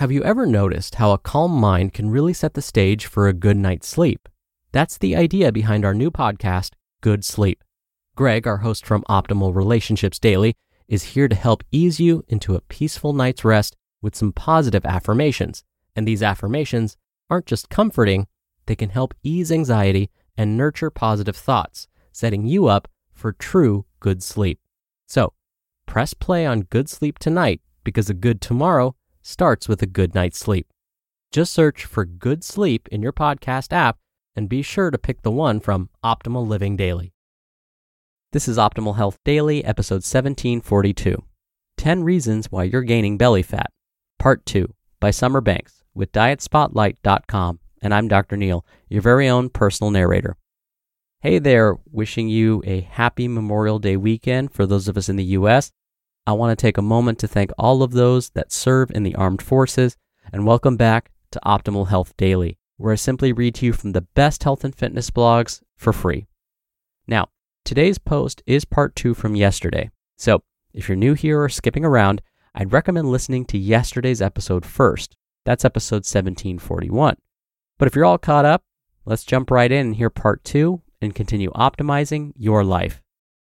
Have you ever noticed how a calm mind can really set the stage for a good night's sleep? That's the idea behind our new podcast, Good Sleep. Greg, our host from Optimal Relationships Daily, is here to help ease you into a peaceful night's rest with some positive affirmations. And these affirmations aren't just comforting, they can help ease anxiety and nurture positive thoughts, setting you up for true good sleep. So, press play on Good Sleep tonight because a good tomorrow starts with a good night's sleep. Just search for Good Sleep in your podcast app and be sure to pick the one from Optimal Living Daily. This is Optimal Health Daily, episode 1742. 10 Reasons Why You're Gaining Belly Fat, Part 2, by Summer Banks with DietSpotlight.com. And I'm Dr. Neil, your very own personal narrator. Hey there, wishing you a happy Memorial Day weekend for those of us in the U.S. I want to take a moment to thank all of those that serve in the armed forces and welcome back to Optimal Health Daily, where I simply read to you from the best health and fitness blogs for free. Now, today's post is part 2 from yesterday. So if you're new here or skipping around, I'd recommend listening to yesterday's episode first. That's episode 1741. But if you're all caught up, let's jump right in and hear part 2 and continue optimizing your life.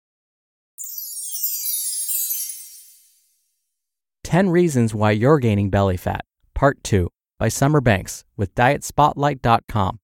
10 Reasons Why You're Gaining Belly Fat, Part 2, by Summer Banks with DietSpotlight.com.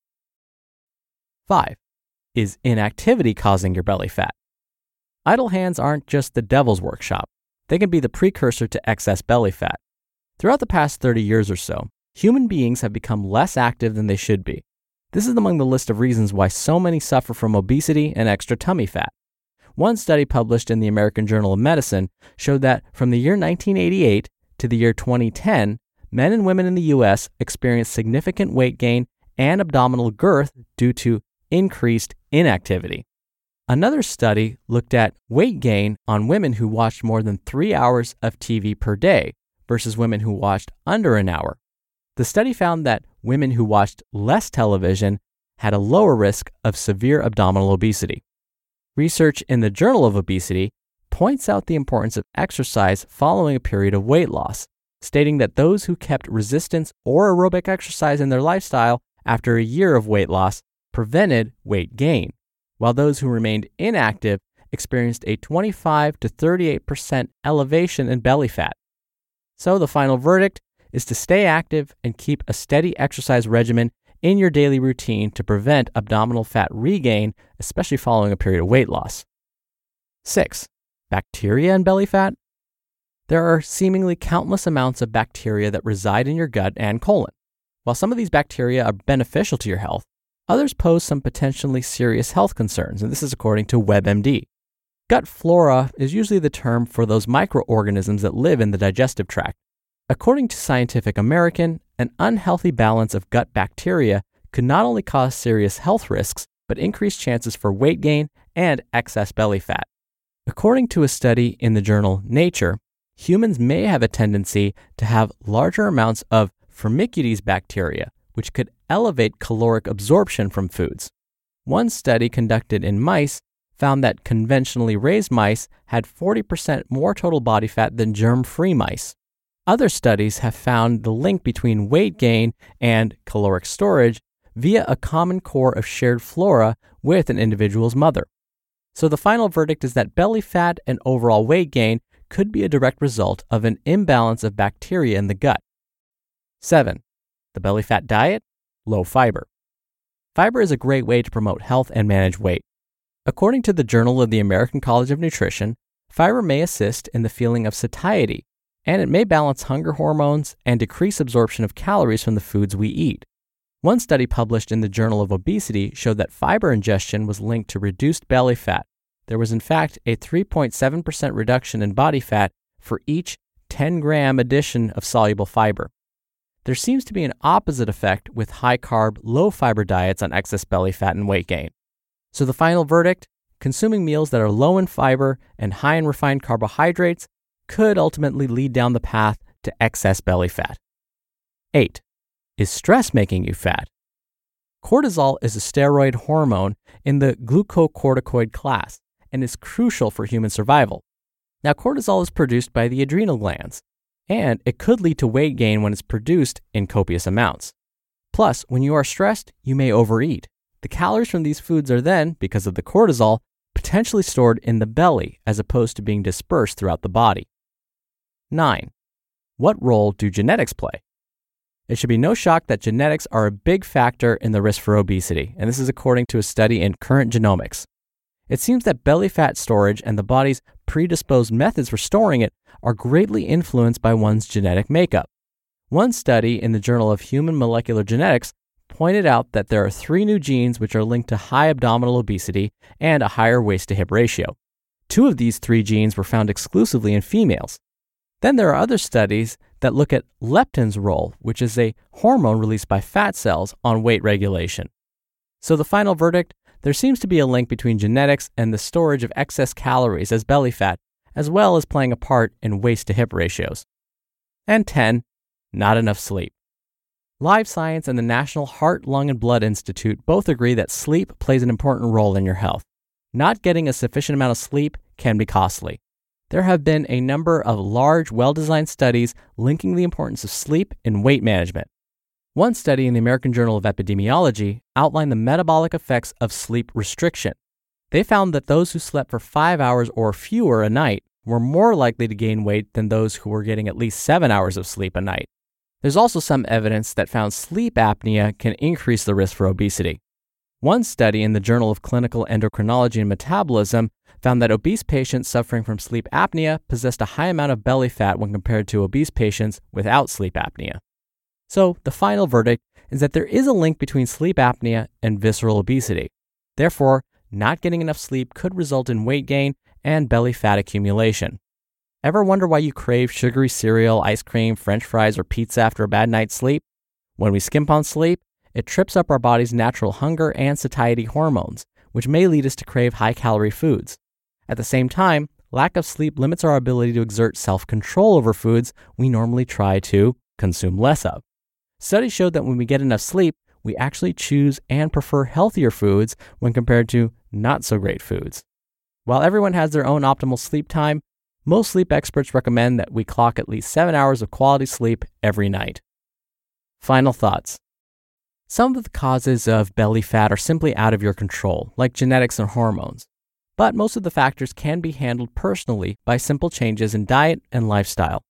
5. Is inactivity causing your belly fat? Idle hands aren't just the devil's workshop. They can be the precursor to excess belly fat. Throughout the past 30 years or so, human beings have become less active than they should be. This is among the list of reasons why so many suffer from obesity and extra tummy fat. One study published in the American Journal of Medicine showed that from the year 1988 to the year 2010, men and women in the U.S. experienced significant weight gain and abdominal girth due to increased inactivity. Another study looked at weight gain on women who watched more than 3 hours of TV per day versus women who watched under an hour. The study found that women who watched less television had a lower risk of severe abdominal obesity. Research in the Journal of Obesity points out the importance of exercise following a period of weight loss, stating that those who kept resistance or aerobic exercise in their lifestyle after a year of weight loss prevented weight gain, while those who remained inactive experienced a 25 to 38% elevation in belly fat. So the final verdict is to stay active and keep a steady exercise regimen in your daily routine to prevent abdominal fat regain, especially following a period of weight loss. 6. Bacteria in belly fat? There are seemingly countless amounts of bacteria that reside in your gut and colon. While some of these bacteria are beneficial to your health, others pose some potentially serious health concerns, and this is according to WebMD. Gut flora is usually the term for those microorganisms that live in the digestive tract. According to Scientific American, an unhealthy balance of gut bacteria could not only cause serious health risks, but increase chances for weight gain and excess belly fat. According to a study in the journal Nature, humans may have a tendency to have larger amounts of Firmicutes bacteria, which could elevate caloric absorption from foods. One study conducted in mice found that conventionally raised mice had 40% more total body fat than germ-free mice. Other studies have found the link between weight gain and caloric storage via a common core of shared flora with an individual's mother. So the final verdict is that belly fat and overall weight gain could be a direct result of an imbalance of bacteria in the gut. 7. The belly fat diet? Low fiber. Fiber is a great way to promote health and manage weight. According to the Journal of the American College of Nutrition, fiber may assist in the feeling of satiety, and it may balance hunger hormones and decrease absorption of calories from the foods we eat. One study published in the Journal of Obesity showed that fiber ingestion was linked to reduced belly fat. There was in fact a 3.7% reduction in body fat for each 10-gram addition of soluble fiber. There seems to be an opposite effect with high-carb, low-fiber diets on excess belly fat and weight gain. So the final verdict, consuming meals that are low in fiber and high in refined carbohydrates could ultimately lead down the path to excess belly fat. 8. Is stress making you fat? Cortisol is a steroid hormone in the glucocorticoid class and is crucial for human survival. Now, cortisol is produced by the adrenal glands, and it could lead to weight gain when it's produced in copious amounts. Plus, when you are stressed, you may overeat. The calories from these foods are then, because of the cortisol, potentially stored in the belly as opposed to being dispersed throughout the body. 9. What role do genetics play? It should be no shock that genetics are a big factor in the risk for obesity, and this is according to a study in Current Genomics. It seems that belly fat storage and the body's predisposed methods for storing it are greatly influenced by one's genetic makeup. One study in the Journal of Human Molecular Genetics pointed out that there are 3 new genes which are linked to high abdominal obesity and a higher waist-to-hip ratio. 2 of these 3 genes were found exclusively in females. Then there are other studies that look at leptin's role, which is a hormone released by fat cells on weight regulation. So the final verdict, there seems to be a link between genetics and the storage of excess calories as belly fat, as well as playing a part in waist-to-hip ratios. And 10, not enough sleep. Live Science and the National Heart, Lung, and Blood Institute both agree that sleep plays an important role in your health. Not getting a sufficient amount of sleep can be costly. There have been a number of large, well-designed studies linking the importance of sleep in weight management. One study in the American Journal of Epidemiology outlined the metabolic effects of sleep restriction. They found that those who slept for 5 hours or fewer a night were more likely to gain weight than those who were getting at least 7 hours of sleep a night. There's also some evidence that found sleep apnea can increase the risk for obesity. One study in the Journal of Clinical Endocrinology and Metabolism found that obese patients suffering from sleep apnea possessed a high amount of belly fat when compared to obese patients without sleep apnea. So the final verdict is that there is a link between sleep apnea and visceral obesity. Therefore, not getting enough sleep could result in weight gain and belly fat accumulation. Ever wonder why you crave sugary cereal, ice cream, French fries, or pizza after a bad night's sleep? When we skimp on sleep, it trips up our body's natural hunger and satiety hormones, which may lead us to crave high-calorie foods. At the same time, lack of sleep limits our ability to exert self-control over foods we normally try to consume less of. Studies showed that when we get enough sleep, we actually choose and prefer healthier foods when compared to not-so-great foods. While everyone has their own optimal sleep time, most sleep experts recommend that we clock at least 7 hours of quality sleep every night. Final thoughts. Some of the causes of belly fat are simply out of your control, like genetics and hormones. But most of the factors can be handled personally by simple changes in diet and lifestyle.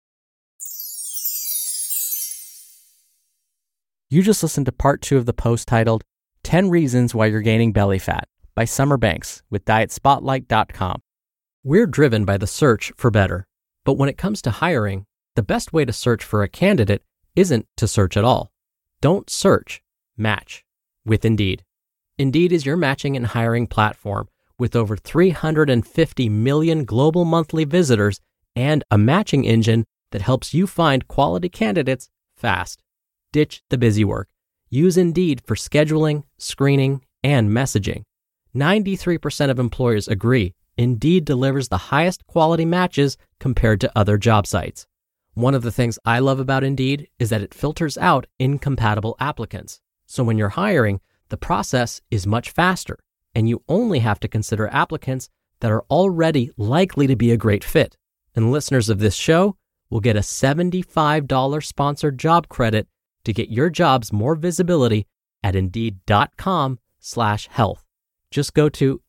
You just listened to part 2 of the post titled 10 Reasons Why You're Gaining Belly Fat by Summer Banks with DietSpotlight.com. We're driven by the search for better. But when it comes to hiring, the best way to search for a candidate isn't to search at all. Don't search, match with Indeed. Indeed is your matching and hiring platform with over 350 million global monthly visitors and a matching engine that helps you find quality candidates fast. Ditch the busy work. Use Indeed for scheduling, screening, and messaging. 93% of employers agree Indeed delivers the highest quality matches compared to other job sites. One of the things I love about Indeed is that it filters out incompatible applicants. So when you're hiring, the process is much faster, and you only have to consider applicants that are already likely to be a great fit. And listeners of this show will get a $75 sponsored job credit to get your jobs more visibility at Indeed.com/health. Just go to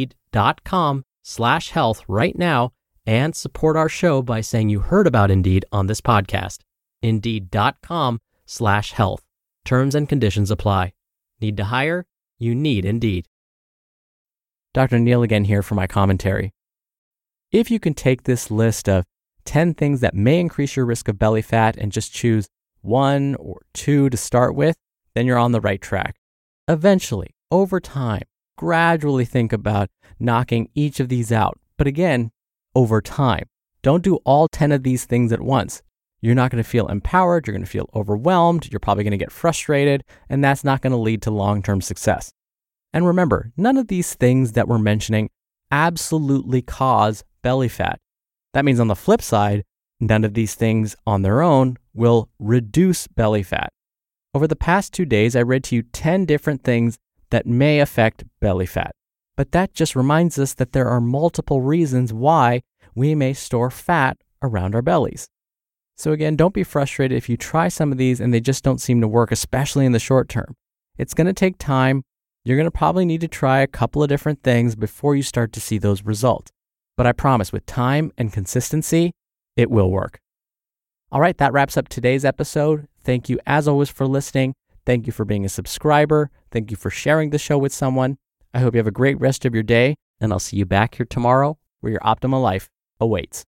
Indeed.com/health right now and support our show by saying you heard about Indeed on this podcast. Indeed.com/health. Terms and conditions apply. Need to hire? You need Indeed. Dr. Neal again here for my commentary. If you can take this list of 10 things that may increase your risk of belly fat and just choose 1 or 2 to start with, then you're on the right track. Eventually, over time, gradually think about knocking each of these out. But again, over time. Don't do all 10 of these things at once. You're not going to feel empowered, you're going to feel overwhelmed, you're probably going to get frustrated, and that's not going to lead to long-term success. And remember, none of these things that we're mentioning absolutely cause belly fat. That means on the flip side, none of these things on their own will reduce belly fat. Over the past 2 days, I read to you 10 different things that may affect belly fat. But that just reminds us that there are multiple reasons why we may store fat around our bellies. So again, don't be frustrated if you try some of these and they just don't seem to work, especially in the short term. It's going to take time. You're going to probably need to try a couple of different things before you start to see those results. But I promise, with time and consistency, it will work. All right, that wraps up today's episode. Thank you, as always, for listening. Thank you for being a subscriber. Thank you for sharing the show with someone. I hope you have a great rest of your day, and I'll see you back here tomorrow where your optimal life awaits.